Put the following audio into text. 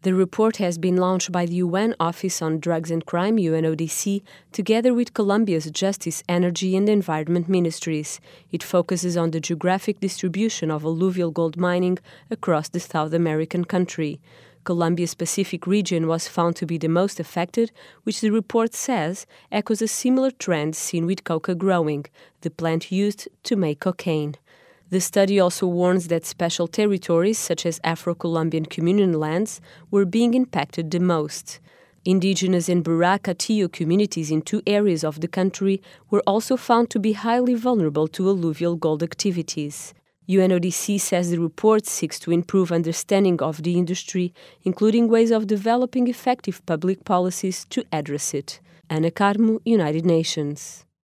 The report has been launched by the UN Office on Drugs and Crime, UNODC, together with Colombia's Justice, Energy and Environment Ministries. It focuses on the geographic distribution of alluvial gold mining across the South American country. Colombia's Pacific region was found to be the most affected, which the report says echoes a similar trend seen with coca growing, the plant used to make cocaine. The study also warns that special territories, such as Afro-Colombian communal lands, were being impacted the most. Indigenous and Bura-Catillo communities in 2 areas of the country were also found to be highly vulnerable to alluvial gold activities. UNODC says the report seeks to improve understanding of the industry, including ways of developing effective public policies to address it. Ana Carmo, United Nations.